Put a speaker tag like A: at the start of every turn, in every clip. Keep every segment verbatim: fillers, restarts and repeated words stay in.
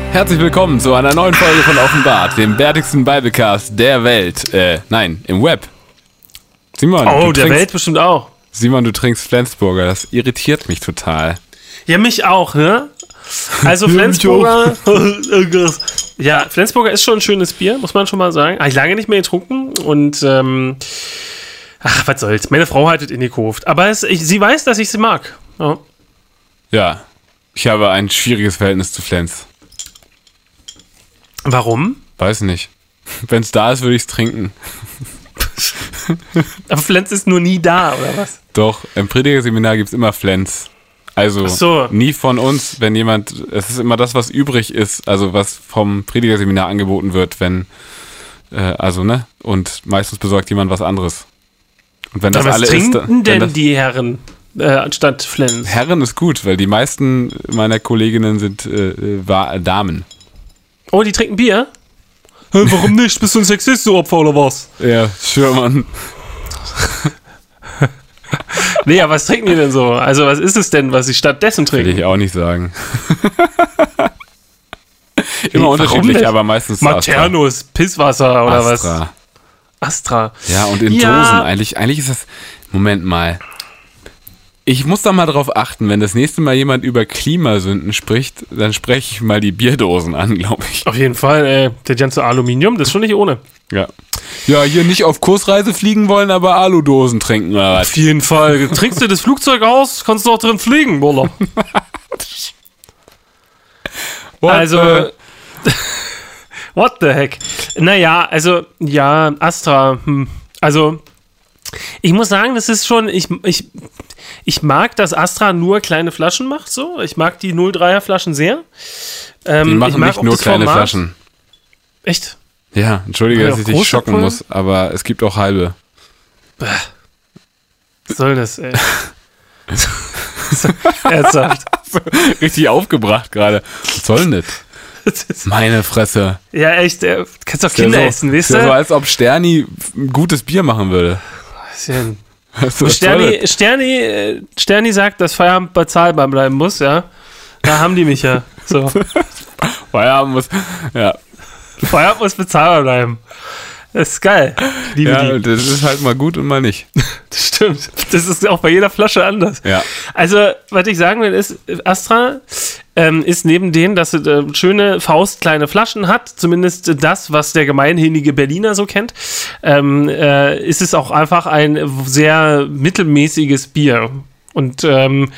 A: Herzlich willkommen zu einer neuen Folge von Offenbart, dem bärtigsten Biblecast der Welt. Äh, nein, im Web. Simon,
B: oh,
A: du
B: der
A: trinkst,
B: Welt bestimmt auch.
A: Simon, du trinkst Flensburger, das irritiert mich total.
B: Ja, mich auch, ne? Also Flensburger, ja, Flensburger ist schon ein schönes Bier, muss man schon mal sagen. Habe ich lange nicht mehr getrunken und ähm, ach, was soll's. Meine Frau hat es in die gekauft. Aber es, ich, sie weiß, dass ich sie mag. Ja.
A: Ja, ich habe ein schwieriges Verhältnis zu Flens.
B: Warum?
A: Weiß nicht. Wenn es da ist, würde ich es trinken.
B: Aber Flens ist nur nie da, oder was?
A: Doch, im Predigerseminar gibt es immer Flens. Also
B: so.
A: Nie von uns, wenn jemand, es ist immer das, was übrig ist, also was vom Predigerseminar angeboten wird, wenn, äh, also ne, und meistens besorgt jemand was anderes. Und wenn das
B: Aber
A: alle
B: was
A: ist,
B: trinken
A: dann,
B: denn
A: das,
B: die Herren äh, anstatt Flens?
A: Herren ist gut, weil die meisten meiner Kolleginnen sind äh, war, Damen.
B: Oh, die trinken Bier? Hä, warum nicht? Bist du ein Sexist-Opfer oder was?
A: Ja, Schürmann.
B: Nee, aber was trinken die denn so? Also was ist es denn, was sie stattdessen trinken?
A: Will ich auch nicht sagen. Immer
B: Warum
A: unterschiedlich,
B: nicht?
A: aber meistens
B: Maternus, Pisswasser oder
A: Astra.
B: was? Astra.
A: Ja, und in
B: Ja.
A: Dosen. Eigentlich, eigentlich ist das... Moment mal. Ich muss da mal drauf achten, wenn das nächste Mal jemand über Klimasünden spricht, dann spreche ich mal die Bierdosen an, glaube ich.
B: Auf jeden Fall, ey. Der ganze Aluminium, das ist schon nicht ohne.
A: Ja. Ja, hier nicht auf Kursreise fliegen wollen, aber Aludosen trinken, oder was?
B: Auf jeden Fall. Trinkst du das Flugzeug aus, kannst du auch drin fliegen, Bruder.
A: What
B: Also...
A: the-
B: What the heck? Naja, also, ja, Astra, hm. Also... Ich muss sagen, das ist schon, ich, ich, ich mag, dass Astra nur kleine Flaschen macht, so. Ich mag die null Komma dreier Flaschen sehr. Ähm,
A: Die
B: ich
A: machen
B: mag
A: nicht
B: auch
A: nur
B: das
A: kleine
B: Format.
A: Flaschen.
B: Echt?
A: Ja, entschuldige,
B: Kann
A: dass
B: ich
A: ich
B: auch
A: dich
B: große
A: schocken
B: Pullen?
A: muss, aber es gibt auch halbe.
B: Was soll das, ey? Ernsthaft.
A: Richtig aufgebracht gerade. Was soll denn das? Meine Fresse.
B: Ja, echt, äh, kannst doch
A: Ist ja
B: Kinder
A: so,
B: essen, weißt
A: ist ja so,
B: du?
A: als ob Sterni ein gutes Bier machen würde.
B: Was denn?
A: Was soll
B: Sterni,
A: das?
B: Sterni, äh, Sterni sagt, dass Feierabend bezahlbar bleiben muss, ja. Da haben die mich ja. So.
A: Feierabend muss. Ja,
B: Feierabend muss bezahlbar bleiben. Das ist geil. Ich liebe
A: ja
B: die.
A: das ist halt mal gut und mal nicht.
B: Das stimmt. Das ist auch bei jeder Flasche anders.
A: Ja.
B: Also, was ich sagen will, ist, Astra ähm, ist neben denen, dass es äh, schöne faustkleine Flaschen hat, zumindest das, was der gemeinhinige Berliner so kennt, ähm, äh, ist es auch einfach ein sehr mittelmäßiges Bier. Und ähm,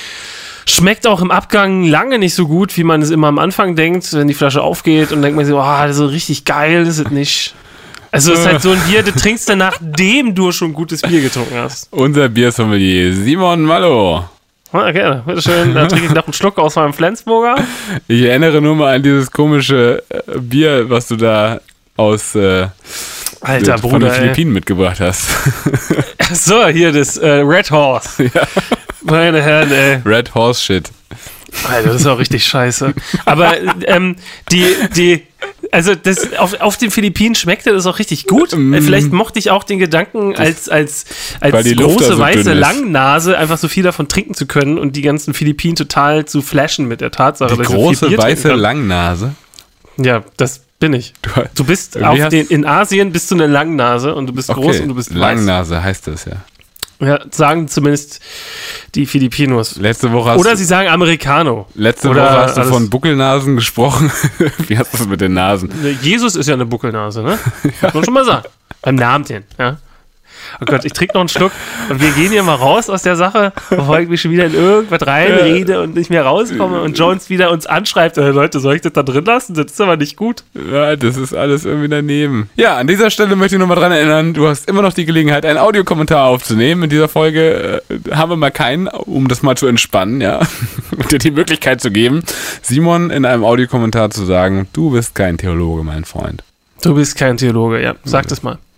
B: schmeckt auch im Abgang lange nicht so gut, wie man es immer am Anfang denkt, wenn die Flasche aufgeht und denkt man sich, oh, das ist so richtig geil, das ist es nicht. Also es ist halt so ein Bier, du trinkst dann, nachdem du schon gutes Bier getrunken hast.
A: Unser Biersommelier Simon Mallow.
B: Ja, gerne. Bitteschön, da trinke ich noch einen Schluck aus meinem Flensburger.
A: Ich erinnere nur mal an dieses komische äh, Bier, was du da aus äh,
B: Alter
A: von
B: Bruder,
A: den Philippinen mitgebracht hast.
B: ey. So, hier das äh, Red Horse.
A: Ja.
B: Meine Herren, ey.
A: Red Horse Shit.
B: Alter, das ist auch richtig scheiße. Aber ähm, die, die, also das auf, auf den Philippinen schmeckte das auch richtig gut.
A: Mm.
B: Vielleicht mochte ich auch den Gedanken, als, als,
A: Weil
B: als
A: die Luft da
B: große
A: so
B: weiße
A: dünn ist.
B: Langnase einfach so viel davon trinken zu können und die ganzen Philippinen total zu flashen mit der Tatsache,
A: Die
B: dass ich so viel
A: große
B: Bier trinken
A: weiße
B: kann.
A: Langnase.
B: Ja, das bin ich.
A: Du,
B: Du bist
A: Irgendwie
B: auf
A: hast-
B: den, in Asien bist du eine Langnase und du bist groß
A: okay,
B: und du bist weiß.
A: Langnase heißt das ja.
B: Ja, sagen zumindest die Filipinos.
A: Letzte Woche hast
B: Oder
A: du,
B: sie sagen Americano.
A: letzte
B: oder
A: Woche hast du
B: alles-
A: von Buckelnasen gesprochen. Wie hast du es mit den Nasen?
B: Jesus ist ja eine Buckelnase, ne? Muss man schon mal sagen. Beim Namen den, ja. Oh Gott, ich trinke noch einen Schluck und wir gehen hier mal raus aus der Sache, bevor ich mich schon wieder in irgendwas reinrede und nicht mehr rauskomme und Jones wieder uns anschreibt, äh, Leute, soll ich das da drin lassen? Das ist aber nicht gut.
A: Ja, das ist alles irgendwie daneben. Ja, an dieser Stelle möchte ich nochmal dran erinnern, du hast immer noch die Gelegenheit, einen Audiokommentar aufzunehmen. In dieser Folge äh, haben wir mal keinen, um das mal zu entspannen, ja. Und dir die Möglichkeit zu geben, Simon in einem Audiokommentar zu sagen, du bist kein Theologe, mein Freund.
B: Du bist kein Theologe, ja. Sag das mal.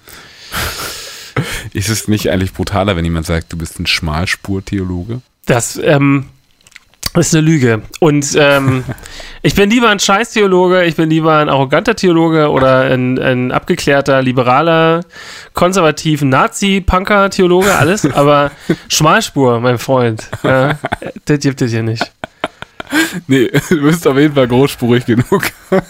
A: Ist es nicht eigentlich brutaler, wenn jemand sagt, du bist ein Schmalspur-Theologe?
B: Das, ähm, ist eine Lüge. Und ähm, ich bin lieber ein Scheiß-Theologe, ich bin lieber ein arroganter Theologe oder ein, ein abgeklärter, liberaler, konservativ, Nazi-Punker-Theologe, alles. Aber Schmalspur, mein Freund, ja, das gibt es hier nicht.
A: Nee, du bist auf jeden Fall großspurig genug.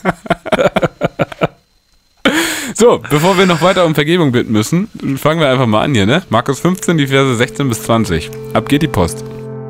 A: So, bevor wir noch weiter um Vergebung bitten müssen, fangen wir einfach mal an hier, ne? Markus fünfzehn, die Verse sechzehn bis zwanzig. Ab geht die Post.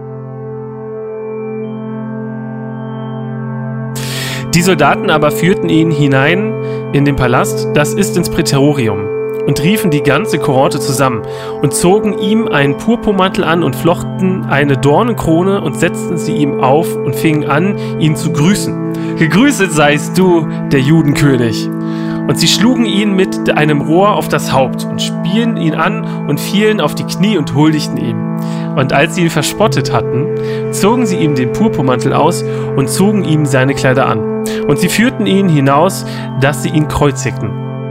B: Die Soldaten aber führten ihn hinein in den Palast, das ist ins Prätorium, und riefen die ganze Kohorte zusammen und zogen ihm einen Purpurmantel an und flochten eine Dornenkrone und setzten sie ihm auf und fingen an, ihn zu grüßen. Gegrüßet seist du, der Judenkönig. Und sie schlugen ihn mit einem Rohr auf das Haupt und spielen ihn an und fielen auf die Knie und huldigten ihm. Und als sie ihn verspottet hatten, zogen sie ihm den Purpurmantel aus und zogen ihm seine Kleider an. Und sie führten ihn hinaus, dass sie ihn kreuzigten.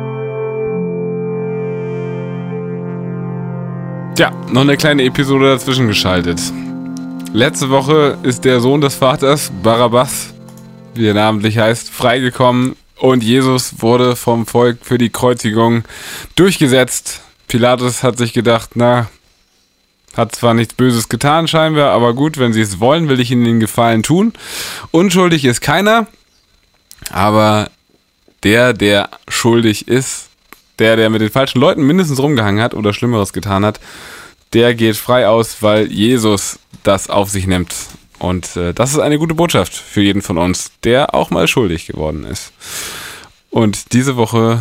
A: Tja, noch eine kleine Episode dazwischen geschaltet. Letzte Woche ist der Sohn des Vaters, Barabbas, wie er namentlich heißt, freigekommen und Jesus wurde vom Volk für die Kreuzigung durchgesetzt. Pilatus hat sich gedacht, na, hat zwar nichts Böses getan scheinbar, aber gut, wenn sie es wollen, will ich ihnen den Gefallen tun. Unschuldig ist keiner, aber der, der schuldig ist, der, der mit den falschen Leuten mindestens rumgehangen hat oder Schlimmeres getan hat, der geht frei aus, weil Jesus das auf sich nimmt. Und äh, das ist eine gute Botschaft für jeden von uns, der auch mal schuldig geworden ist. Und diese Woche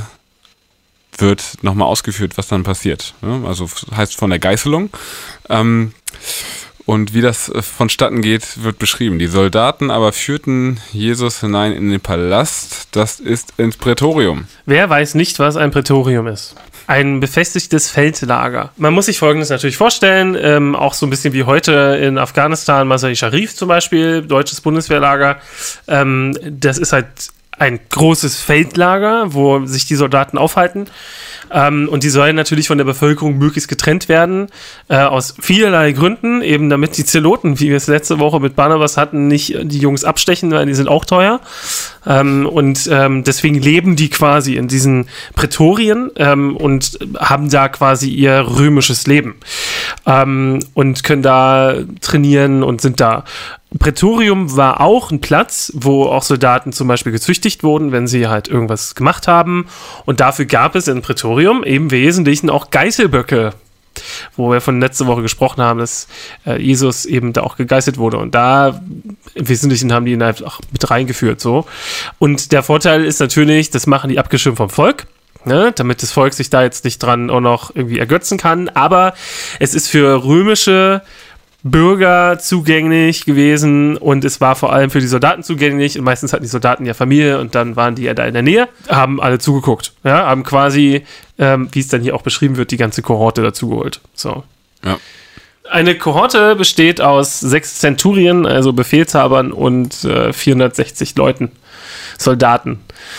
A: wird nochmal ausgeführt, was dann passiert. Ja, also heißt von der Geißelung. Ähm, und wie das vonstatten geht, wird beschrieben. Die Soldaten aber führten Jesus hinein in den Palast, das ist ins Prätorium.
B: Wer weiß nicht, was ein Prätorium ist? Ein befestigtes Feldlager. Man muss sich Folgendes natürlich vorstellen, ähm, auch so ein bisschen wie heute in Afghanistan, Mazar-i-Sharif zum Beispiel, deutsches Bundeswehrlager. Ähm, das ist halt ein großes Feldlager, wo sich die Soldaten aufhalten. Ähm, und die sollen natürlich von der Bevölkerung möglichst getrennt werden, äh, aus vielerlei Gründen, eben damit die Zeloten, wie wir es letzte Woche mit Barnabas hatten, nicht die Jungs abstechen, weil die sind auch teuer. Ähm, und ähm, deswegen leben die quasi in diesen Prätorien ähm, und haben da quasi ihr römisches Leben ähm, und können da trainieren und sind da. Prätorium war auch ein Platz, wo auch Soldaten zum Beispiel gezüchtigt wurden, wenn sie halt irgendwas gemacht haben. Und dafür gab es in Prätorium im Wesentlichen auch Geißelböcke, wo wir von letzter Woche gesprochen haben, dass äh, Jesus eben da auch gegeißelt wurde. Und da im Wesentlichen haben die ihn einfach mit reingeführt. So. Und der Vorteil ist natürlich, das machen die abgeschirmt vom Volk. Ne, damit das Volk sich da jetzt nicht dran auch noch irgendwie ergötzen kann. Aber es ist für römische Bürger zugänglich gewesen und es war vor allem für die Soldaten zugänglich und meistens hatten die Soldaten ja Familie und dann waren die ja da in der Nähe, haben alle zugeguckt, ja, haben quasi, ähm, wie es dann hier auch beschrieben wird, die ganze Kohorte dazugeholt. So. Ja. Eine Kohorte besteht aus sechs Zenturien, also Befehlshabern und äh, vierhundertsechzig Leuten, Soldaten.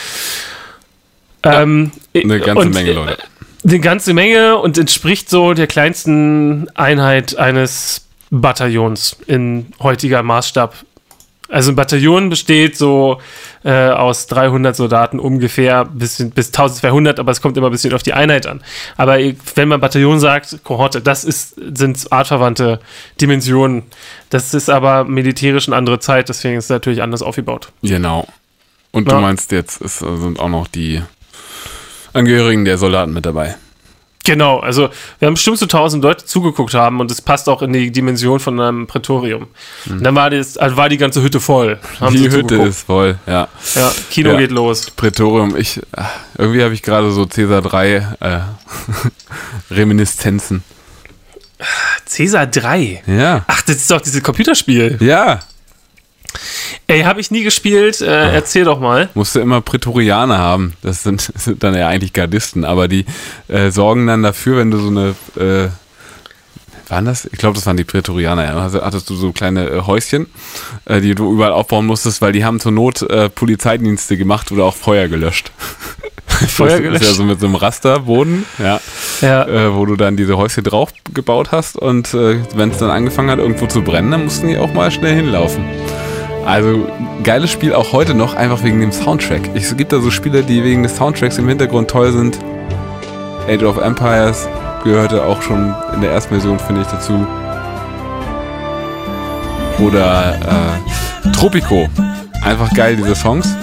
B: Ähm,
A: ja, eine ganze und, Menge Leute.
B: Eine ganze Menge und entspricht so der kleinsten Einheit eines Bataillons in heutiger Maßstab. Also ein Bataillon besteht so äh, aus dreihundert Soldaten ungefähr bis, bis eintausendzweihundert, aber es kommt immer ein bisschen auf die Einheit an. Aber wenn man Bataillon sagt, Kohorte, das ist, sind artverwandte Dimensionen. Das ist aber militärisch eine andere Zeit, deswegen ist es natürlich anders aufgebaut.
A: Genau. Und ja. Du meinst jetzt, es sind auch noch die Angehörigen der Soldaten mit dabei.
B: Genau, also wir haben bestimmt so tausend Leute zugeguckt haben und es passt auch in die Dimension von einem Prätorium. Mhm. Und dann war, das, also war die ganze Hütte voll.
A: Haben die Hütte zugeguckt. Ist voll, ja.
B: Ja, Kino ja. geht los.
A: Prätorium, ich, irgendwie habe ich gerade so Caesar drei äh, Reminiszenzen.
B: Caesar drei?
A: Ja.
B: Ach, das ist doch dieses Computerspiel.
A: Ja.
B: Ey, habe ich nie gespielt. Äh, oh. Erzähl doch mal.
A: Musst du immer Prätorianer haben. Das sind, das sind dann ja eigentlich Gardisten, aber die äh, sorgen dann dafür, wenn du so eine, äh, waren das? Ich glaube, das waren die Prätorianer. Ja. Also hattest du so kleine äh, Häuschen, äh, die du überall aufbauen musstest, weil die haben zur Not äh, Polizeidienste gemacht oder auch Feuer gelöscht. Feuer gelöscht? Das ist ja so mit so einem Rasterboden, ja, ja. Äh, wo du dann diese Häuschen drauf gebaut hast und äh, wenn es dann angefangen hat, irgendwo zu brennen, dann mussten die auch mal schnell hinlaufen. Also, geiles Spiel auch heute noch, einfach wegen dem Soundtrack. Es gibt da so Spiele, die wegen des Soundtracks im Hintergrund toll sind. Age of Empires gehörte auch schon in der ersten Version, finde ich, dazu. Oder äh, Tropico. Einfach geil, diese Songs.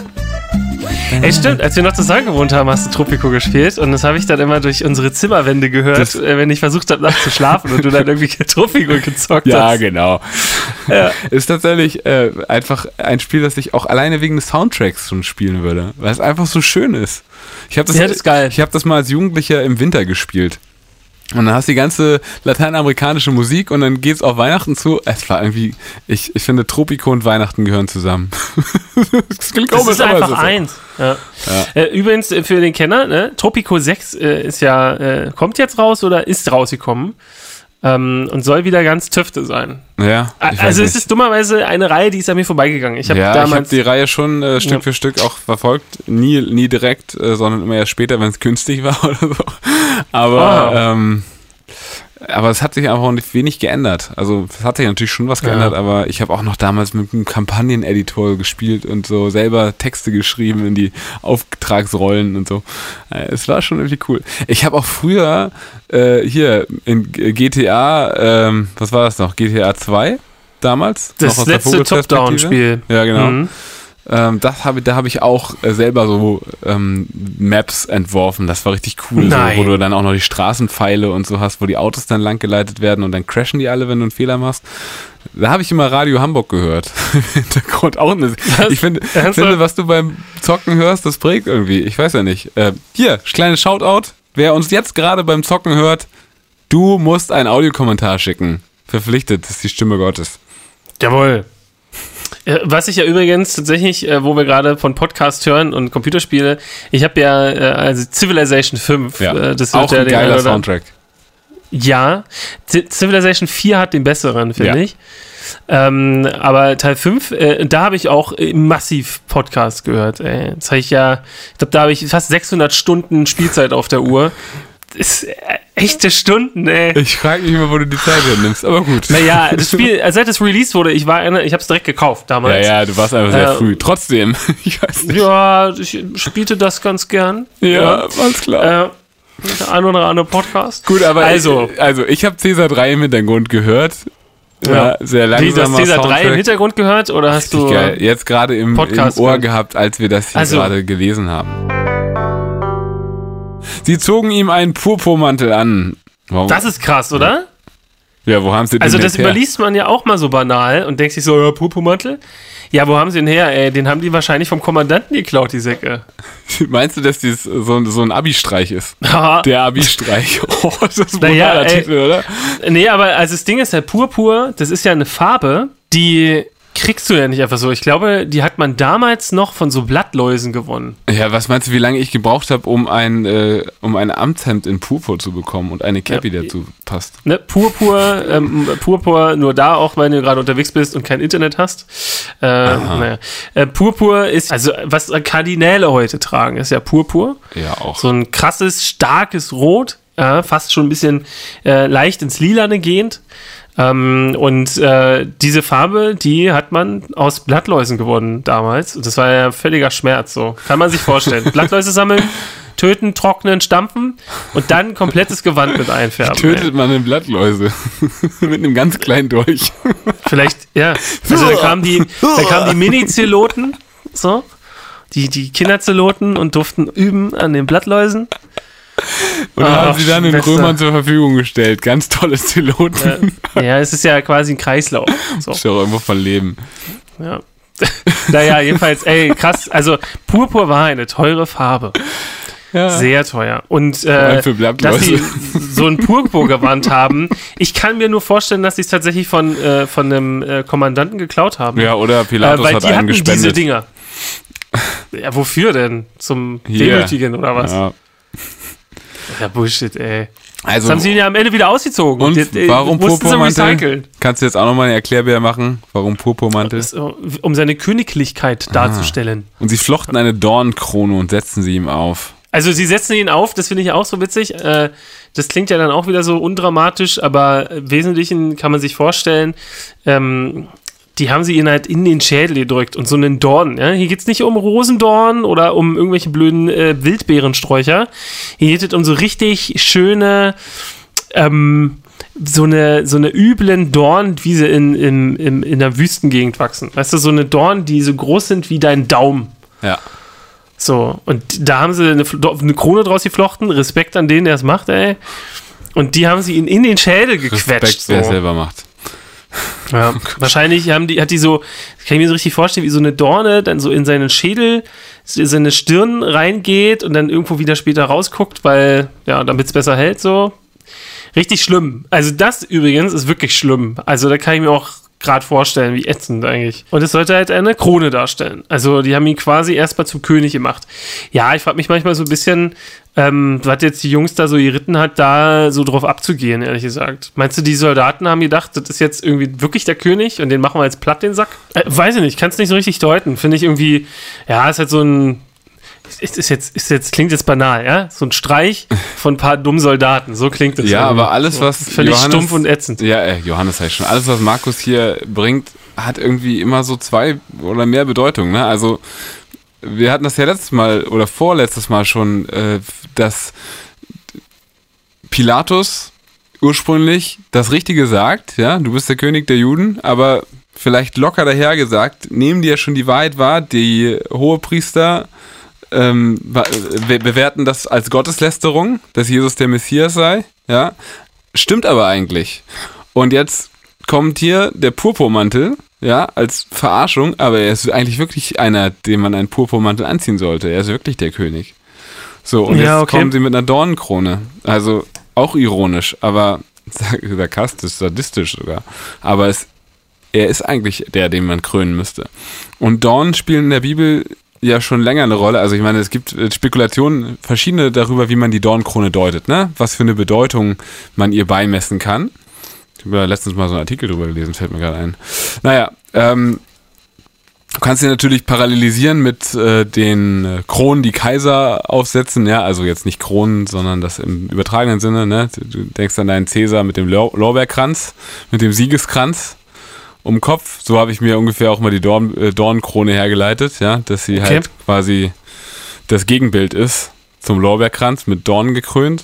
B: Ey, stimmt, als wir noch zusammen gewohnt haben, hast du Tropico gespielt und das habe ich dann immer durch unsere Zimmerwände gehört, das, äh, wenn ich versucht habe, nachts zu schlafen und du dann irgendwie Tropico gezockt
A: ja,
B: hast.
A: Ja, genau. Ja. Ist tatsächlich äh, einfach ein Spiel, das ich auch alleine wegen des Soundtracks schon spielen würde, weil es einfach so schön ist. Ich habe das,
B: ja, das ist geil.
A: Ich habe das mal als Jugendlicher im Winter gespielt. Und dann hast du die ganze lateinamerikanische Musik und dann geht's auf Weihnachten zu. Es war irgendwie, ich, ich finde, Tropico und Weihnachten gehören zusammen.
B: Das klingt komisch, das ist einfach ist eins. Ja. Ja. Äh, übrigens, für den Kenner, ne, Tropico sechs äh, ist ja, äh, kommt jetzt raus oder ist rausgekommen ähm, und soll wieder ganz Tüfte sein.
A: Ja.
B: Also es ist dummerweise eine Reihe, die ist an mir vorbeigegangen. Ich habe
A: ja,
B: damals
A: ich habe die Reihe schon äh, Stück ja. für Stück auch verfolgt. Nie, nie direkt, äh, sondern immer erst später, wenn es günstig war oder so. Aber, oh. ähm, aber es hat sich einfach nicht wenig geändert. Also es hat sich natürlich schon was geändert, ja. aber ich habe auch noch damals mit einem Kampagneneditor gespielt und so selber Texte geschrieben in die Auftragsrollen und so. Es war schon irgendwie cool. Ich habe auch früher äh, hier in G T A, ähm, was war das noch? G T A zwei damals?
B: Das noch aus letzte Top-Down-Spiel.
A: Ja, genau. Mhm. Ähm, das hab, da habe ich auch äh, selber so ähm, Maps entworfen. Das war richtig cool, so, wo du dann auch noch die Straßenpfeile und so hast, wo die Autos dann langgeleitet werden und dann crashen die alle, wenn du einen Fehler machst. Da habe ich immer Radio Hamburg gehört. Im Hintergrund auch eine. Ich finde, finde, was du beim Zocken hörst, das prägt irgendwie. Ich weiß ja nicht. Äh, hier, kleines Shoutout. Wer uns jetzt gerade beim Zocken hört, du musst einen Audiokommentar schicken. Verpflichtet, das ist die Stimme Gottes.
B: Jawohl. Was ich ja übrigens tatsächlich, äh, wo wir gerade von Podcast hören und Computerspiele, ich habe ja äh, also Civilization fünf.
A: Ja,
B: äh, das
A: auch
B: ja
A: ein geiler oder, Soundtrack.
B: Ja, C- Civilization vier hat den besseren, finde
A: ja.
B: ich. Ähm, aber Teil fünf, äh, da habe ich auch äh, massiv Podcast gehört. Ey. Das habe ich ja, ich glaube, da habe ich fast sechshundert Stunden Spielzeit auf der Uhr. Das ist äh, echte Stunden, ey.
A: Ich frage mich immer, wo du die Zeit nimmst, aber gut.
B: Naja, das Spiel, seit es released wurde, ich war einer, ich habe es direkt gekauft damals.
A: Ja, ja, du warst einfach sehr äh, früh. Trotzdem, ich weiß nicht.
B: Ja, ich spielte das ganz gern.
A: Ja, ja. Alles klar.
B: Äh, der ein oder andere Podcast.
A: Gut, aber
B: also,
A: ich, also ich habe Cäsar drei im Hintergrund gehört. Ja, ja, sehr langsam.
B: Wie, du hast Cäsar drei im Hintergrund gehört oder hast du
A: geil. Jetzt gerade im, im Ohr gehört? gehabt, als wir das hier also, gerade gelesen haben. Sie zogen ihm einen Purpurmantel an.
B: Warum? Das ist krass, oder?
A: Ja, wo haben sie den
B: Also das
A: her?
B: überliest man ja auch mal so banal und denkt sich so, ja, Purpurmantel? Ja, wo haben sie den her, ey? Den haben die wahrscheinlich vom Kommandanten geklaut, die Säcke.
A: Meinst du, dass das so, so ein Abi-Streich ist? Der Abi-Streich. Oh, das ist ein
B: naja,
A: brutaler Titel, oder?
B: Nee, aber also das Ding ist ja, Purpur, das ist ja eine Farbe, die kriegst du ja nicht einfach so. Ich glaube, die hat man damals noch von so Blattläusen gewonnen.
A: Ja, was meinst du, wie lange ich gebraucht habe, um ein, äh, um ein Amtshemd in Purpur zu bekommen und eine Cappy, ja, dazu passt?
B: Ne, Purpur, ähm, Purpur nur da auch, wenn du gerade unterwegs bist und kein Internet hast. Äh, naja. äh, Purpur ist, also was Kardinäle heute tragen, ist ja Purpur.
A: Ja, auch.
B: So ein krasses, starkes Rot, äh, fast schon ein bisschen äh, leicht ins Lilane gehend. Ähm, und äh, diese Farbe, die hat man aus Blattläusen gewonnen damals. Und das war ja völliger Schmerz, so. Kann man sich vorstellen. Blattläuse sammeln, töten, trocknen, stampfen und dann komplettes Gewand mit einfärben.
A: Tötet ey. man eine Blattläuse mit einem ganz kleinen Dolch.
B: Vielleicht, ja. Also da kamen die, da kamen die Mini-Zeloten, so, die, die Kinderzeloten und durften üben an den Blattläusen.
A: Und Ach, haben sie dann den Römern zur Verfügung gestellt. Ganz tolle Zeloten.
B: Ja, ja, es ist ja quasi ein Kreislauf. So.
A: Ist ja auch irgendwo von Leben.
B: Ja. Naja, jedenfalls, ey, krass. Also, Purpur war eine teure Farbe. Ja. Sehr teuer. Und äh, dass sie so ein Purpurgewand haben, ich kann mir nur vorstellen, dass sie es tatsächlich von, äh, von einem äh, Kommandanten geklaut haben.
A: Ja, oder Pilatus
B: äh,
A: hat einen gespendet. Weil die
B: diese Dinger. Ja, wofür denn? Zum
A: yeah.
B: Demütigen oder was?
A: Ja.
B: Ja, Bullshit, ey.
A: Also,
B: das haben sie ihn ja am Ende wieder ausgezogen.
A: Und
B: die,
A: warum Purpurmantel? Kannst du jetzt auch nochmal einen Erklärbär machen? Warum Purpurmantel?
B: Um seine Königlichkeit ah. darzustellen.
A: Und sie flochten eine Dornkrone und setzten sie ihm auf.
B: Also sie setzen ihn auf, das finde ich auch so witzig. Das klingt ja dann auch wieder so undramatisch, aber im Wesentlichen kann man sich vorstellen, ähm, die haben sie ihn halt in den Schädel gedrückt und so einen Dorn. Ja? Hier geht es nicht um Rosendorn oder um irgendwelche blöden äh, Wildbeerensträucher. Hier geht es um so richtig schöne, ähm, so eine, so eine üblen Dorn, wie sie in, in, in, in der Wüstengegend wachsen. Weißt du, so eine Dorn, die so groß sind wie dein Daumen.
A: Ja.
B: So, und da haben sie eine, eine Krone draus geflochten. Respekt an den, der es macht, ey. Und die haben sie ihn in den Schädel gequetscht.
A: Respekt,
B: so.
A: wer es selber macht.
B: Ja, wahrscheinlich haben die, hat die so, kann ich mir so richtig vorstellen, wie so eine Dorne dann so in seinen Schädel, in seine Stirn reingeht und dann irgendwo wieder später rausguckt, weil, ja, damit es besser hält, so. Richtig schlimm. Also das übrigens ist wirklich schlimm. Also da kann ich mir auch gerade vorstellen, wie ätzend eigentlich. Und es sollte halt eine Krone darstellen. Also die haben ihn quasi erstmal zum König gemacht. Ja, ich frage mich manchmal so ein bisschen, ähm, was jetzt die Jungs da so geritten hat, da so drauf abzugehen, ehrlich gesagt. Meinst du, die Soldaten haben gedacht, das ist jetzt irgendwie wirklich der König und den machen wir jetzt platt, den Sack? Äh, weiß ich nicht, kann es nicht so richtig deuten. Finde ich irgendwie, ja, ist halt so ein, ist, ist, jetzt, ist jetzt, klingt jetzt banal, ja? So ein Streich von ein paar dummen Soldaten, so klingt es.
A: Ja, aber alles, was
B: völlig Johannes, stumpf und ätzend.
A: Ja, äh, Johannes heißt schon, alles, was Markus hier bringt, hat irgendwie immer so zwei oder mehr Bedeutungen, ne? Also, wir hatten das ja letztes Mal oder vorletztes Mal schon, äh, dass Pilatus ursprünglich das Richtige sagt, ja, du bist der König der Juden, aber vielleicht locker daher gesagt, nehmen die ja schon die Wahrheit wahr, die Hohepriester ähm, be- bewerten das als Gotteslästerung, dass Jesus der Messias sei, ja, stimmt aber eigentlich. Und jetzt kommt hier der Purpurmantel, ja, als Verarschung, aber er ist eigentlich wirklich einer, dem man einen Purpurmantel anziehen sollte. Er ist wirklich der König. So, und
B: ja,
A: jetzt
B: okay.
A: kommen sie mit einer Dornenkrone. Also auch ironisch, aber sarkastisch, sadistisch sogar. Aber es, er ist eigentlich der, den man krönen müsste. Und Dornen spielen in der Bibel ja schon länger eine Rolle. Also ich meine, es gibt Spekulationen, verschiedene darüber, wie man die Dornenkrone deutet, ne? Was für eine Bedeutung man ihr beimessen kann. Ich habe ja letztens mal so einen Artikel drüber gelesen, fällt mir gerade ein. Naja, ähm, du kannst sie natürlich parallelisieren mit äh, den äh, Kronen, die Kaiser aufsetzen, ja, also jetzt nicht Kronen, sondern das im übertragenen Sinne, ne? Du denkst an deinen Cäsar mit dem Lor- Lorbeerkranz, mit dem Siegeskranz um den Kopf. So habe ich mir ungefähr auch mal die Dorn, äh, Dornenkrone hergeleitet, ja, dass sie
B: okay.
A: halt quasi das Gegenbild ist zum Lorbeerkranz mit Dornen gekrönt.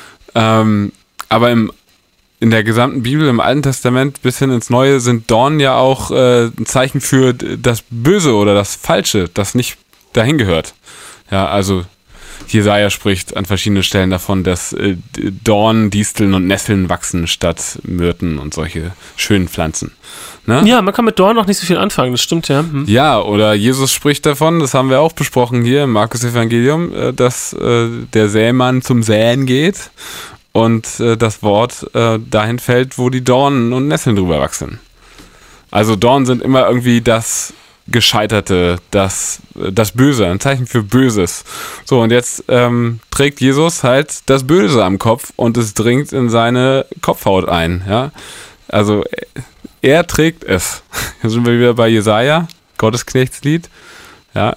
A: Ähm, aber im In der gesamten Bibel, im Alten Testament bis hin ins Neue, sind Dornen ja auch äh, ein Zeichen für das Böse oder das Falsche, das nicht dahin gehört. Ja, also Jesaja spricht an verschiedenen Stellen davon, dass äh, Dornen, Disteln und Nesseln wachsen statt Myrten und solche schönen Pflanzen. Ne?
B: Ja, man kann mit Dornen noch nicht so viel anfangen, das stimmt, ja. Hm.
A: Ja, oder Jesus spricht davon, das haben wir auch besprochen hier im Markus-Evangelium, äh, dass äh, der Sämann zum Säen geht. Und äh, das Wort äh, dahin fällt, wo die Dornen und Nesseln drüber wachsen. Also Dornen sind immer irgendwie das Gescheiterte, das, das Böse, ein Zeichen für Böses. So, und jetzt ähm, trägt Jesus halt das Böse am Kopf und es dringt in seine Kopfhaut ein. Ja? Also er trägt es. Hier sind wir wieder bei Jesaja, Gottesknechtslied. Ja?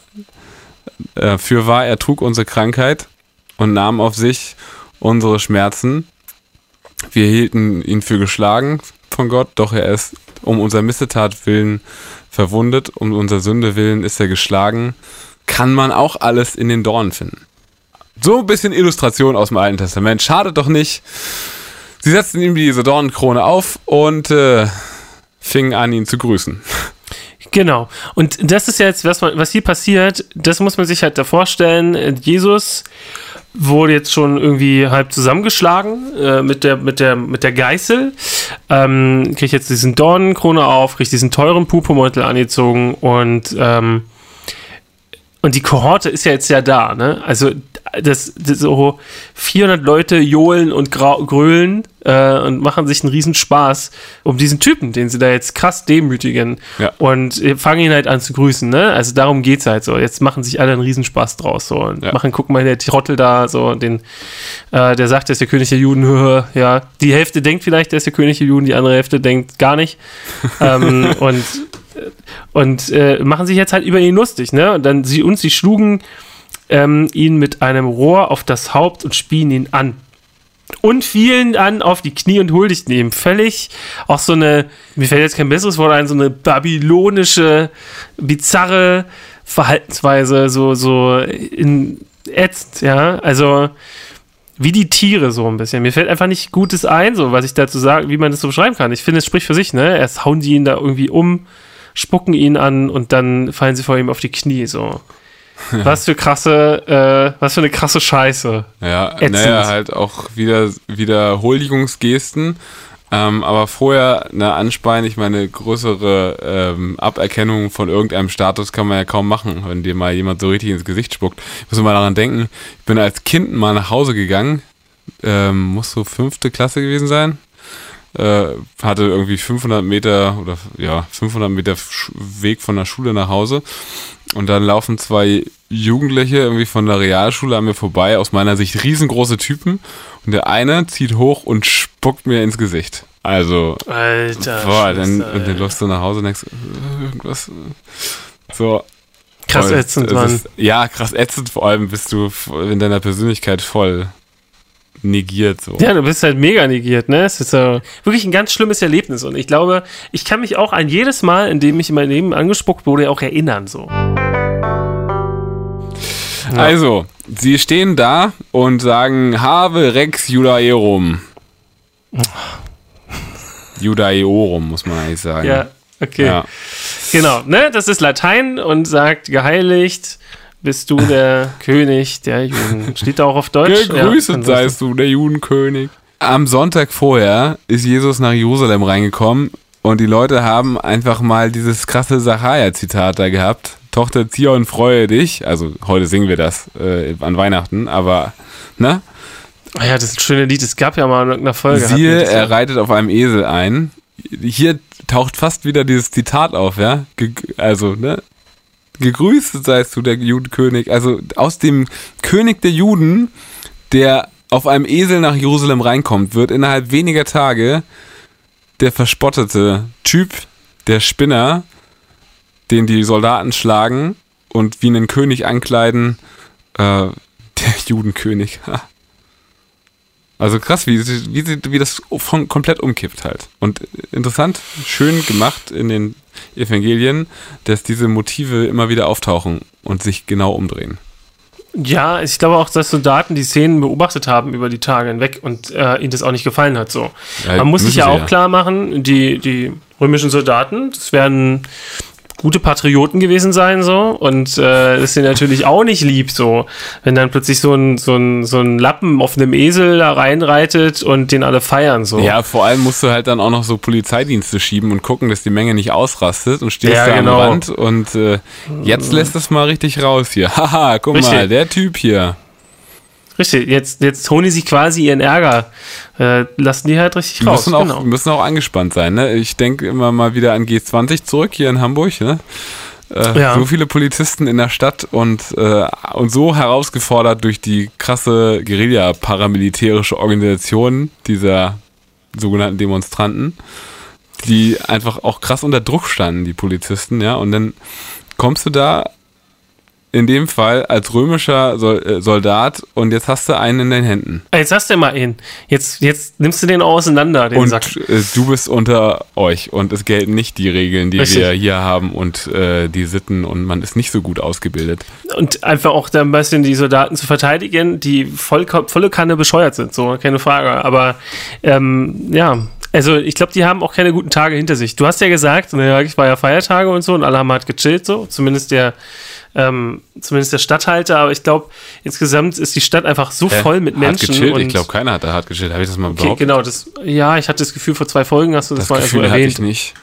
A: Äh, fürwahr, er trug unsere Krankheit und nahm auf sich unsere Schmerzen. Wir hielten ihn für geschlagen von Gott, doch er ist um unser Missetat willen verwundet, um unser Sünde willen ist er geschlagen. Kann man auch alles in den Dornen finden. So ein bisschen Illustration aus dem Alten Testament. Schadet doch nicht. Sie setzten ihm diese Dornenkrone auf und äh, fingen an, ihn zu grüßen.
B: Genau. Und das ist jetzt, was, man, was hier passiert, das muss man sich halt da vorstellen. Jesus wurde jetzt schon irgendwie halb zusammengeschlagen äh, mit der mit der mit der Geißel, ähm, kriegt jetzt diesen Dornenkrone auf, kriegt diesen teuren Purpurmantel angezogen und ähm, und die Kohorte ist ja jetzt ja da, ne? Also das, das so vierhundert Leute johlen und grau, grölen äh, und machen sich einen riesen Spaß um diesen Typen, den sie da jetzt krass demütigen
A: ja.
B: und fangen ihn halt an zu grüßen, ne? Also darum geht's halt so. Jetzt machen sich alle einen riesen Spaß draus so und ja. machen, guck mal, der Trottel da so, den äh, der sagt, der ist der König der Juden, ja, die Hälfte denkt vielleicht, der ist der König der Juden, die andere Hälfte denkt gar nicht ähm, und und äh, machen sich jetzt halt über ihn lustig, ne? Und dann sie und sie schlugen ähm, ihn mit einem Rohr auf das Haupt und spien ihn an. Und fielen an auf die Knie und huldigten ihm. Völlig auch so eine, mir fällt jetzt kein besseres Wort ein, so eine babylonische, bizarre Verhaltensweise, so, so in ätzend, ja. Also wie die Tiere so ein bisschen. Mir fällt einfach nicht Gutes ein, so was ich dazu sagen, wie man das so beschreiben kann. Ich finde, es spricht für sich, ne? Erst hauen die ihn da irgendwie um, spucken ihn an und dann fallen sie vor ihm auf die Knie, so. Ja. Was für krasse, äh, was für eine krasse Scheiße.
A: Ja, naja, halt auch wieder Wiederholungsgesten. Ähm, aber vorher eine Anspeien, ich meine, größere ähm, Aberkennung von irgendeinem Status kann man ja kaum machen, wenn dir mal jemand so richtig ins Gesicht spuckt. Ich muss mal daran denken, ich bin als Kind mal nach Hause gegangen, ähm, muss so fünfte Klasse gewesen sein, äh, hatte irgendwie fünfhundert Meter oder ja, fünfhundert Meter Weg von der Schule nach Hause und dann laufen zwei Jugendliche irgendwie von der Realschule an mir vorbei, aus meiner Sicht riesengroße Typen und der eine zieht hoch und spuckt mir ins Gesicht. Also,
B: Alter,
A: boah, dann, und dann läufst du nach Hause und denkst, irgendwas, so.
B: Krass voll, ätzend, Mann.
A: Ist, ja, krass ätzend, vor allem bist du in deiner Persönlichkeit voll negiert, so.
B: Ja, du bist halt mega negiert, ne? Es ist so wirklich ein ganz schlimmes Erlebnis und ich glaube, ich kann mich auch an jedes Mal, in dem ich in meinem Leben angespuckt wurde, auch erinnern, so.
A: Ja. Also, sie stehen da und sagen Have Rex Judaeorum. Judaeorum, muss man eigentlich sagen.
B: Ja, okay. Ja. Genau, ne? Das ist Latein und sagt, geheiligt bist du der König der Juden. Steht da auch auf Deutsch?
A: Gegrüßet ja, seist du, der Judenkönig. Am Sonntag vorher ist Jesus nach Jerusalem reingekommen und die Leute haben einfach mal dieses krasse Sacharja-Zitat da gehabt. Tochter Zion, freue dich. Also heute singen wir das äh, an Weihnachten, aber, ne?
B: Ah ja, das ist ein schönes Lied. Es gab ja mal in irgendeiner Folge.
A: Siehe, er reitet auf einem Esel ein. Hier taucht fast wieder dieses Zitat auf, ja? Ge- also, ne? Gegrüßt seist du, der Judenkönig. Also aus dem König der Juden, der auf einem Esel nach Jerusalem reinkommt, wird innerhalb weniger Tage der verspottete Typ, der Spinner, den die Soldaten schlagen und wie einen König ankleiden, äh, der Judenkönig. Also krass, wie, wie, wie das von, komplett umkippt halt. Und interessant, schön gemacht in den Evangelien, dass diese Motive immer wieder auftauchen und sich genau umdrehen.
B: Ja, ich glaube auch, dass Soldaten die Szenen beobachtet haben über die Tage hinweg und äh, ihnen das auch nicht gefallen hat. So. Ja, man muss sich ja auch ja. klar machen, die, die römischen Soldaten, das werden gute Patrioten gewesen sein, so, und äh, das ist dir natürlich auch nicht lieb, so, wenn dann plötzlich so ein, so ein, so ein Lappen auf einem Esel da reinreitet und den alle feiern, so.
A: Ja, vor allem musst du halt dann auch noch so Polizeidienste schieben und gucken, dass die Menge nicht ausrastet und stehst ja, da genau. am Rand und äh, jetzt lässt es mal richtig raus hier. Haha, guck richtig. mal, der Typ hier.
B: Richtig, jetzt, jetzt holen die sich quasi ihren Ärger, äh, lassen die halt richtig raus.
A: Müssen auch, genau. müssen auch angespannt sein, ne? Ich denke immer mal wieder an G zwanzig zurück hier in Hamburg, ne? Äh, ja. So viele Polizisten in der Stadt und, äh, und so herausgefordert durch die krasse Guerilla-paramilitärische Organisation dieser sogenannten Demonstranten, die einfach auch krass unter Druck standen, die Polizisten, ja? Und dann kommst du da in dem Fall als römischer Soldat und jetzt hast du einen in den Händen.
B: Jetzt hast du mal einen. Jetzt, jetzt nimmst du den auseinander, den
A: und
B: Sack.
A: Du bist unter euch und es gelten nicht die Regeln, die Richtig. wir hier haben und äh, die Sitten und man ist nicht so gut ausgebildet.
B: Und einfach auch da ein bisschen die Soldaten zu verteidigen, die voll, volle Kanne bescheuert sind, so, keine Frage. Aber ähm, ja, also ich glaube, die haben auch keine guten Tage hinter sich. Du hast ja gesagt, naja, ich war ja Feiertage und so und alle haben halt gechillt, so, zumindest der Ähm, zumindest der Stadthalter, aber ich glaube, insgesamt ist die Stadt einfach so voll mit Menschen.
A: Hart gechillt?
B: Und
A: ich glaube, keiner hat da hart gechillt. Habe ich das mal
B: okay,
A: behauptet?
B: Genau, das, ja, ich hatte das Gefühl, vor zwei Folgen hast du das,
A: das
B: mal
A: Gefühl
B: erwähnt.
A: hatte ich nicht.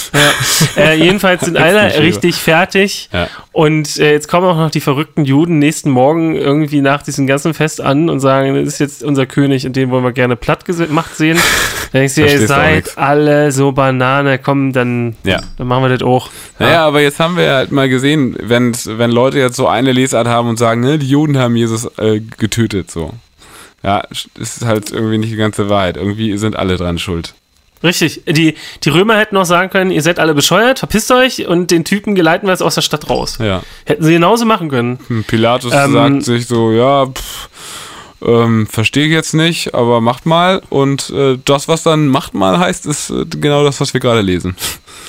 B: Ja. äh, jedenfalls sind alle richtig fertig
A: ja.
B: und äh, jetzt kommen auch noch die verrückten Juden nächsten Morgen irgendwie nach diesem ganzen Fest an und sagen, das ist jetzt unser König und den wollen wir gerne platt gemacht sehen. Dann denkst du, ihr seid alle so Banane, komm, dann,
A: ja.
B: dann machen wir das auch.
A: Naja, ja. aber jetzt haben wir halt mal gesehen, wenn, wenn Leute jetzt so eine Lesart haben und sagen, ne, die Juden haben Jesus äh, getötet, so. Ja, das ist halt irgendwie nicht die ganze Wahrheit. Irgendwie sind alle dran schuld.
B: Richtig. Die, die Römer hätten auch sagen können, ihr seid alle bescheuert, verpisst euch und den Typen geleiten wir jetzt aus der Stadt raus.
A: Ja.
B: Hätten sie genauso machen können.
A: Pilatus
B: ähm,
A: sagt sich so, ja, pff, ähm, verstehe ich jetzt nicht, aber macht mal. Und äh, das, was dann macht mal heißt, ist äh, genau das, was wir gerade lesen.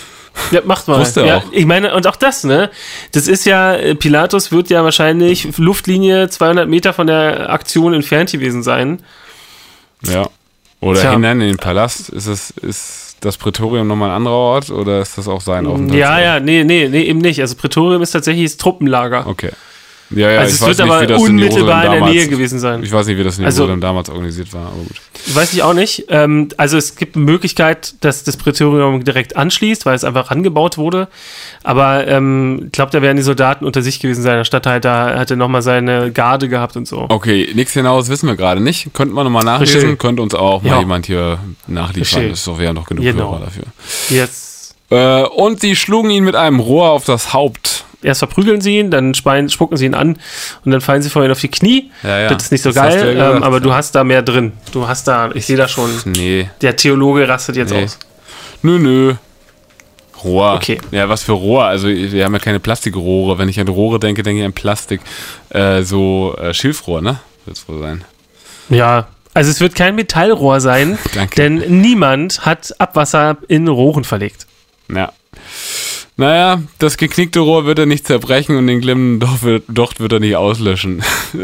B: Ja, macht mal.
A: Wusste er
B: ja,
A: auch.
B: Ich meine, und auch das, ne? Das ist ja, Pilatus wird ja wahrscheinlich Luftlinie zweihundert Meter von der Aktion entfernt gewesen sein.
A: Ja. Oder
B: Tja.
A: hinein in den Palast. Ist es, ist das Prätorium nochmal ein anderer Ort oder ist das auch sein Aufenthaltsort?
B: Ja, ja, nee, nee, nee, eben nicht. Also Prätorium ist tatsächlich das Truppenlager.
A: Okay. Ja, ja,
B: also
A: ich
B: es
A: weiß
B: wird
A: nicht,
B: aber
A: wie das
B: unmittelbar
A: in,
B: in der
A: damals,
B: Nähe gewesen sein.
A: Ich weiß nicht, wie das in
B: Also-
A: Jerusalem damals organisiert war, aber gut.
B: Weiß ich auch nicht. Ähm, also es gibt eine Möglichkeit, dass das Prätorium direkt anschließt, weil es einfach rangebaut wurde. Aber ähm, ich glaube, da werden die Soldaten unter sich gewesen sein. Der Statthalter hatte nochmal seine Garde gehabt und so.
A: Okay, nichts genaues wissen wir gerade nicht. Könnten wir nochmal nachlesen,
B: Verstehe.
A: könnte uns auch mal
B: Ja.
A: jemand hier nachliefern.
B: Verstehe.
A: Das ist doch ja noch genug
B: Genau.
A: Hörer dafür.
B: Jetzt
A: Äh, und sie schlugen ihn mit einem Rohr auf das Haupt.
B: erst verprügeln sie ihn, dann speien, spucken sie ihn an und dann fallen sie vor ihn auf die Knie.
A: Ja, ja.
B: Das ist nicht so
A: Das hast du
B: geil,
A: ja gesagt.
B: ähm, aber du hast da mehr drin. Du hast da, ich sehe da schon,
A: Nee,
B: der Theologe rastet jetzt
A: Nee.
B: aus.
A: nö, nö. Rohr.
B: Okay.
A: Ja, was für Rohr? Also wir haben ja keine Plastikrohre. Wenn ich an Rohre denke, denke ich an Plastik. Äh, so äh, Schilfrohr, ne? Wird es wohl sein.
B: Ja, also es wird kein Metallrohr sein,
A: Danke.
B: denn niemand hat Abwasser in Rohren verlegt.
A: Ja. Naja, das geknickte Rohr wird er nicht zerbrechen und den glimmenden Docht wird, Docht wird er nicht auslöschen.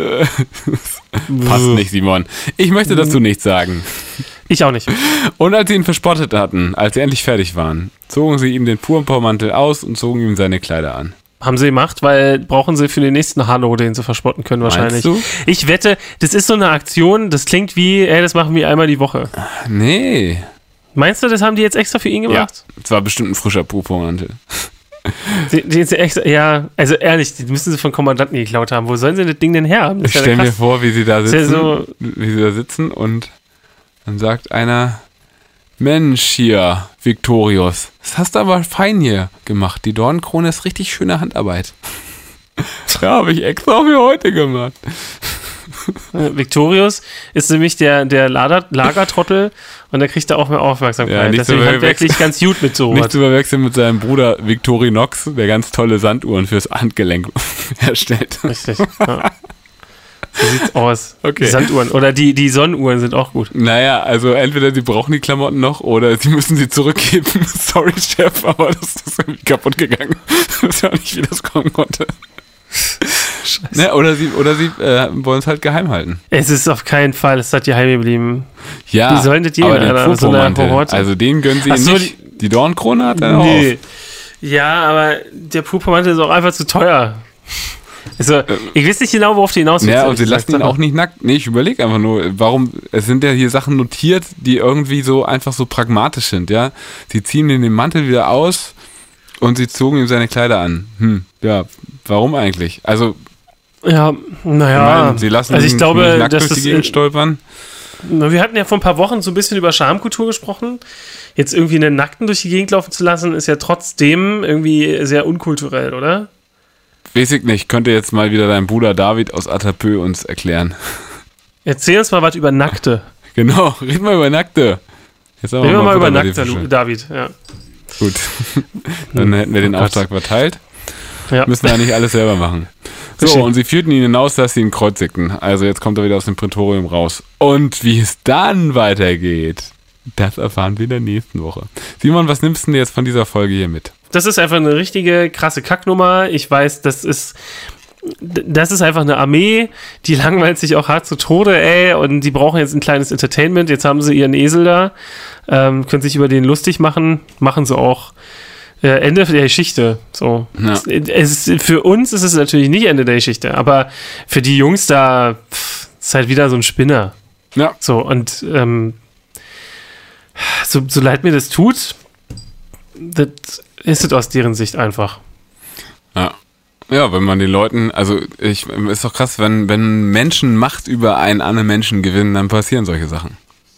A: Passt nicht, Simon. Ich möchte dazu nichts sagen.
B: Ich auch nicht.
A: Und als sie ihn verspottet hatten, als sie endlich fertig waren, zogen sie ihm den Purpurmantel aus und zogen ihm seine Kleider an.
B: Haben sie gemacht, weil brauchen sie für den nächsten Hallo, den sie verspotten können wahrscheinlich.
A: Meinst du?
B: Ich wette, das ist so eine Aktion, das klingt wie, ey, das machen wir einmal die Woche.
A: Nee.
B: Meinst du, das haben die jetzt extra für ihn
A: Ja,
B: gemacht?
A: es war bestimmt ein frischer Purpurmantel.
B: Die, die jetzt extra, ja, also ehrlich, die müssen sie von Kommandanten geklaut haben. Wo sollen sie das Ding denn her haben? Das
A: Ich
B: ist ja
A: stelle mir
B: krass.
A: vor, wie sie da
B: ist ja
A: sitzen,
B: so-
A: wie sie da sitzen und dann sagt einer, Mensch hier, Victorius, das hast du aber fein hier gemacht. Die Dornenkrone ist richtig schöne Handarbeit. Ja, habe ich extra für heute gemacht.
B: Äh, Victorius ist nämlich der, der Lader, Lagertrottel und der kriegt da auch mehr Aufmerksamkeit.
A: Ja, nicht
B: Deswegen
A: so
B: handwerklich ganz gut mit so
A: Nicht zu verwechseln mit seinem Bruder Victorinox, der ganz tolle Sanduhren fürs Handgelenk herstellt.
B: Richtig. Ja. So sieht's aus.
A: Okay.
B: Die Sanduhren. Oder die, die Sonnenuhren sind auch gut.
A: Naja, also entweder sie brauchen die Klamotten noch oder sie müssen sie zurückgeben. Sorry, Chef, aber das ist irgendwie kaputt gegangen. Ich weiß auch nicht, wie das kommen konnte.
B: Scheiße.
A: Ne, oder sie, oder sie äh, wollen es halt geheim halten.
B: Es ist auf keinen Fall, es hat geheim geblieben.
A: Ja,
B: Wie sollen das gehen,
A: aber den
B: Alter, mit so einer
A: Purpurmantel,
B: Kohorte?
A: also den gönnen sie
B: Ach
A: ihm
B: so,
A: nicht. Die Dornkrone hat er auch.
B: Ja, aber der Purpurmantel ist auch einfach zu teuer. Also, ich weiß nicht genau, worauf die hinaus willst,
A: Ja, und
B: ehrlich
A: sie
B: gesagt.
A: lassen ihn auch nicht nackt. Nee, ich überlege einfach nur, warum, es sind ja hier Sachen notiert, die irgendwie so einfach so pragmatisch sind, ja. Sie ziehen ihm den Mantel wieder aus und sie zogen ihm seine Kleider an. Hm, ja, warum eigentlich? Also,
B: Ja,
A: ich
B: naja.
A: meine, sie lassen
B: also ich
A: ihn
B: glaube,
A: nicht nackt
B: dass
A: durch die
B: das,
A: Gegend
B: äh,
A: stolpern.
B: Na, wir hatten ja vor ein paar Wochen so ein bisschen über Schamkultur gesprochen. Jetzt irgendwie einen Nackten durch die Gegend laufen zu lassen, ist ja trotzdem irgendwie sehr unkulturell, oder?
A: Weiß ich nicht, könnte jetzt mal wieder dein Bruder David aus Atapö uns erklären.
B: Erzähl uns mal was über Nackte.
A: Genau, reden wir über Nackte. Jetzt haben
B: Reden wir mal über
A: Butter bei die
B: Nackte,
A: Fische.
B: Lu- David. Ja.
A: Gut, dann hätten wir den
B: Oh Gott.
A: Auftrag verteilt.
B: Ja.
A: Müssen ja nicht alles selber machen. So,
B: Verstehe.
A: und sie führten ihn hinaus, dass sie ihn kreuzigten. Also jetzt kommt er wieder aus dem Prätorium raus. Und wie es dann weitergeht, das erfahren wir in der nächsten Woche. Simon, was nimmst du denn jetzt von dieser Folge hier mit?
B: Das ist einfach eine richtige krasse Kacknummer. Ich weiß, das ist das ist einfach eine Armee, die langweilt sich auch hart zu Tode, ey, und die brauchen jetzt ein kleines Entertainment. Jetzt haben sie ihren Esel da, ähm, können sich über den lustig machen, machen sie auch. Äh, Ende der Geschichte. So.
A: Ja.
B: Es ist, für uns ist es natürlich nicht Ende der Geschichte, aber für die Jungs da pff, ist halt wieder so ein Spinner.
A: Ja,
B: So, und ähm, so, so leid mir das tut, das ist es aus deren Sicht einfach.
A: ja. Ja, wenn man den Leuten, also ich, ist doch krass, wenn, wenn Menschen Macht über einen anderen Menschen gewinnen, dann passieren solche Sachen.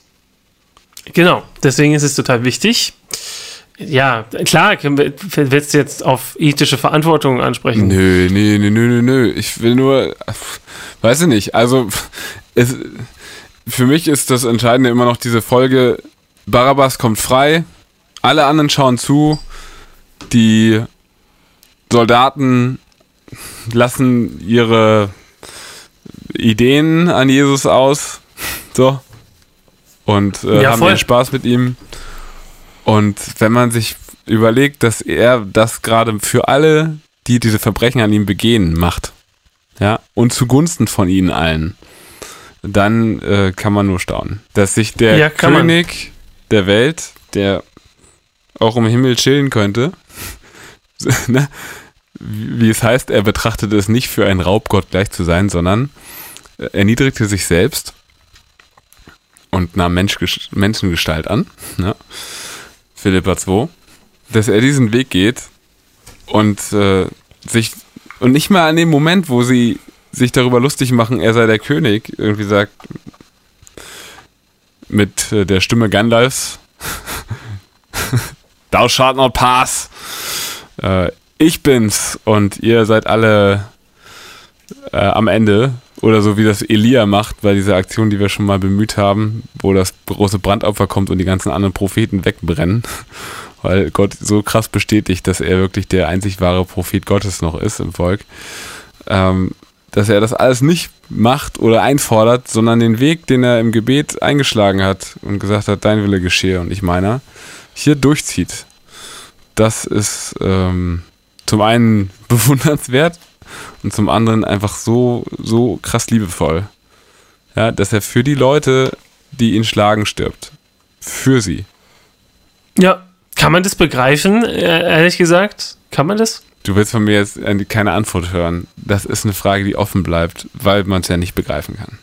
B: Genau, deswegen ist es total wichtig. Ja, klar, können wir- willst du jetzt auf ethische Verantwortung ansprechen?
A: Nö, nee, nö, nö, nö, nö. Ich will nur, weiß ich nicht, also es, für mich ist das Entscheidende immer noch diese Folge, Barabbas kommt frei, alle anderen schauen zu, die Soldaten lassen ihre Ideen an Jesus aus, so, und äh,
B: Ja,
A: haben
B: voll.
A: ihren Spaß mit ihm. Und wenn man sich überlegt, dass er das gerade für alle, die diese Verbrechen an ihm begehen, macht. Ja, und zugunsten von ihnen allen. Dann äh, kann man nur staunen. Dass sich der
B: ja,
A: König
B: man.
A: der Welt, der auch im Himmel chillen könnte, ne? Wie es heißt, er betrachtete es nicht für einen Raubgott gleich zu sein, sondern erniedrigte sich selbst und nahm Mensch, Menschengestalt an, ne? Philippa zwei, dass er diesen Weg geht und äh, sich und nicht mal an dem Moment, wo sie sich darüber lustig machen, er sei der König, irgendwie sagt mit äh, der Stimme Gandalfs Thou shalt not pass. Äh, ich bin's und ihr seid alle äh, am Ende. Oder so wie das Elia macht bei dieser Aktion, die wir schon mal bemüht haben, wo das große Brandopfer kommt und die ganzen anderen Propheten wegbrennen. Weil Gott so krass bestätigt, dass er wirklich der einzig wahre Prophet Gottes noch ist im Volk. Ähm, dass er das alles nicht macht oder einfordert, sondern den Weg, den er im Gebet eingeschlagen hat und gesagt hat, dein Wille geschehe und nicht meiner, hier durchzieht. Das ist ähm, zum einen bewundernswert und zum anderen einfach so, so krass liebevoll. Ja, dass er für die Leute, die ihn schlagen, stirbt. Für sie.
B: Ja, kann man das begreifen, ehrlich gesagt? Kann man das?
A: Du willst von mir jetzt keine Antwort hören. Das ist eine Frage, die offen bleibt, weil man es ja nicht begreifen kann.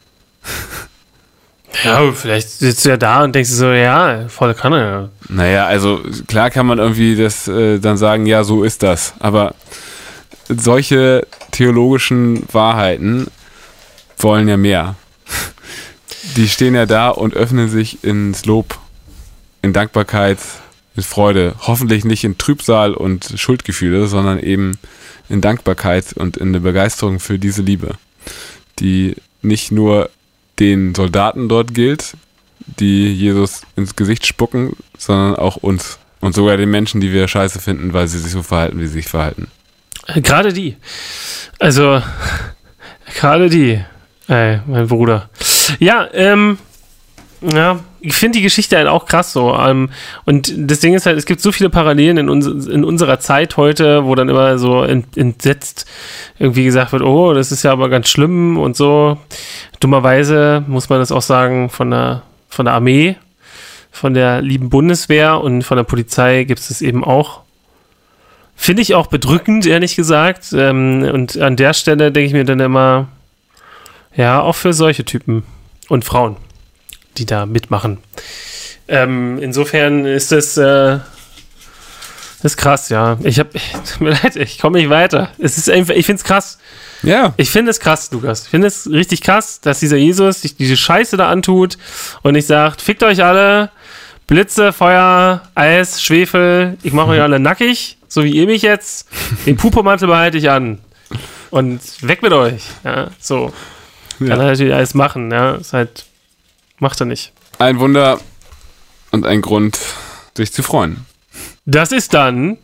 B: Ja, vielleicht sitzt du ja da und denkst so, ja, voll Kanne. Ja.
A: Naja, also klar kann man irgendwie das äh, dann sagen, ja, so ist das. Aber solche theologischen Wahrheiten wollen ja mehr. Die stehen ja da und öffnen sich ins Lob, in Dankbarkeit, in Freude. Hoffentlich nicht in Trübsal und Schuldgefühle, sondern eben in Dankbarkeit und in der Begeisterung für diese Liebe, die nicht nur den Soldaten dort gilt, die Jesus ins Gesicht spucken, sondern auch uns. Und sogar den Menschen, die wir scheiße finden, weil sie sich so verhalten, wie sie sich verhalten.
B: Gerade die. Also, gerade die. Ey, mein Bruder. Ja, ähm, ja, ich finde die Geschichte halt auch krass so. Ähm, und das Ding ist halt, es gibt so viele Parallelen in, uns, in unserer Zeit heute, wo dann immer so ent, entsetzt irgendwie gesagt wird, oh, das ist ja aber ganz schlimm und so. Dummerweise muss man das auch sagen, von der, von der Armee, von der lieben Bundeswehr und von der Polizei gibt es das eben auch. Finde ich auch bedrückend, ehrlich gesagt. Ähm, und an der Stelle denke ich mir dann immer, ja, auch für solche Typen und Frauen, die da mitmachen. Ähm, insofern ist das, äh, das ist krass, ja. Ich hab, tut mir leid, ich komme nicht weiter. Es ist einfach, ich finde es krass.
A: Ja.
B: Ich finde es krass, Lukas. Ich finde es richtig krass, dass dieser Jesus sich diese Scheiße da antut und nicht sagt, fickt euch alle, Blitze, Feuer, Eis, Schwefel, ich mache euch alle nackig, so wie ihr mich jetzt. Den Pupomantel behalte ich an. Und weg mit euch. Ja, so.
A: Ja.
B: Kann er natürlich alles machen, ja. Ist halt, macht er nicht.
A: Ein Wunder und ein Grund, sich zu freuen.
B: Das ist dann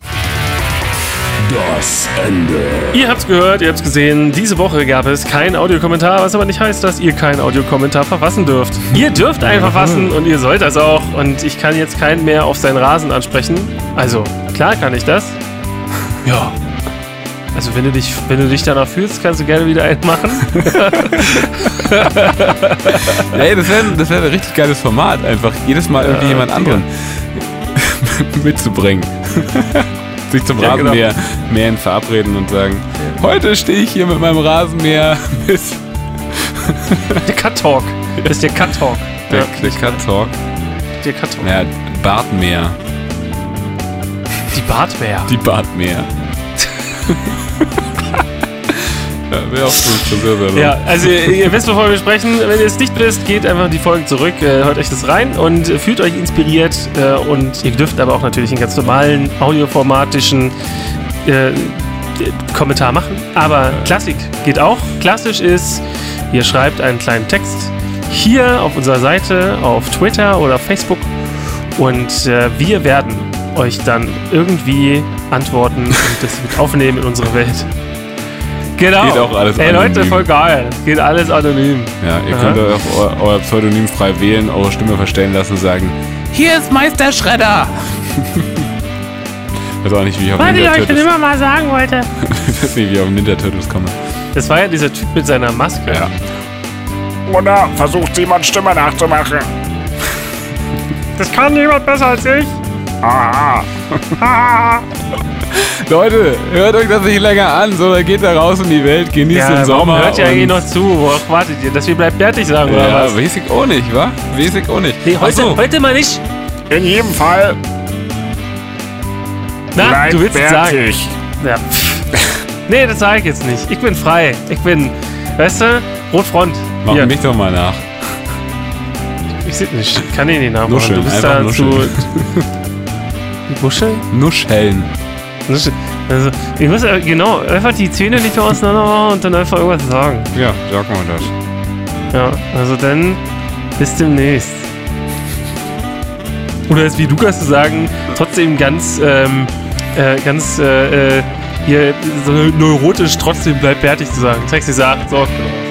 C: das Ende.
B: Ihr habt's gehört, ihr habt's gesehen. Diese Woche gab es keinen Audiokommentar, was aber nicht heißt, dass ihr keinen Audiokommentar verfassen dürft. Ihr dürft einen verfassen und ihr sollt das auch. Und ich kann jetzt keinen mehr auf seinen Rasen ansprechen. Also, klar kann ich das. Ja. Also, wenn du dich, wenn du dich danach fühlst, kannst du gerne wieder einen machen.
A: Ey, das wäre das wär ein richtig geiles Format, einfach jedes Mal irgendwie ja, jemand anderen mitzubringen. Sich zum ja, Rasenmäher genau. mähen verabreden und sagen, ja. heute stehe ich hier mit meinem Rasenmäher mit
B: der Cut Talk. Das ist der Cut Talk.
A: Der,
B: ja.
A: der Cut Talk.
B: Der Cut Talk.
A: Ja, Bartmäher.
B: Die Bartmäher.
A: Die Bartmäher. Ja, wäre auch so ein Friseursalon.
B: Ja, also ihr, ihr wisst, wovon wir sprechen. Wenn ihr es nicht wisst, geht einfach die Folge zurück, äh, hört euch das rein und äh, fühlt euch inspiriert. Äh, und ihr dürft aber auch natürlich einen ganz normalen, audioformatischen äh, Kommentar machen. Aber Klassik geht auch. Klassisch ist, ihr schreibt einen kleinen Text hier auf unserer Seite, auf Twitter oder Facebook und äh, wir werden euch dann irgendwie antworten und das mit aufnehmen in unsere Welt. Genau.
A: Geht auch alles
B: Ey
A: anonym.
B: Leute, voll geil. Geht alles anonym.
A: Ja, ihr
B: Aha.
A: könnt auch euer, euer Pseudonym frei wählen, eure Stimme verstellen lassen und sagen, hier ist Meister Schredder. Ich weiß auch nicht, wie ich auf
B: Warte,
A: Ninja
B: ich
A: Turtles...
B: bin immer mal sagen wollte.
A: Ich weiß nicht, wie ich auf Ninja Turtles komme.
B: Das war ja dieser Typ mit seiner Maske.
A: Ja.
C: Oder versucht Simons Stimme nachzumachen.
B: Das kann niemand besser als ich.
C: Aha.
A: Leute, hört euch das nicht länger an, sondern geht da raus in die Welt, genießt
B: Ja,
A: den
B: warum
A: Sommer.
B: hört ihr
A: und-
B: eigentlich noch zu? Worauf wartet ihr? Dass wir bleibt fertig sagen, oder
A: Ja,
B: was?
A: weiß ich auch nicht, wa? Weiß ich auch nicht.
B: Nee, heute,
A: Ach so.
B: heute mal nicht.
C: In jedem Fall
B: Na,
C: bleibt
B: du willst es sagen.
C: fertig.
B: Ja. Nee, das sage ich jetzt nicht. Ich bin frei. Ich bin, weißt du, Rotfront.
A: Mach
B: Hier.
A: mich doch mal nach.
B: Ich seh nicht, ich kann ihn nicht nachmachen.
A: Nuscheln,
B: du bist
A: einfach
B: da zu...
A: nuscheln.
B: Nuscheln?
A: Nuscheln.
B: Nuscheln. Also, ich muss äh, genau einfach die Zähne nicht mehr auseinander machen und dann einfach irgendwas sagen.
A: Ja, sag mal das.
B: Ja, also dann bis demnächst. Oder jetzt wie Lukas zu sagen, trotzdem ganz, ähm, äh, ganz, äh, äh, hier so neurotisch trotzdem bleibt fertig zu sagen. Sexy sagt, so.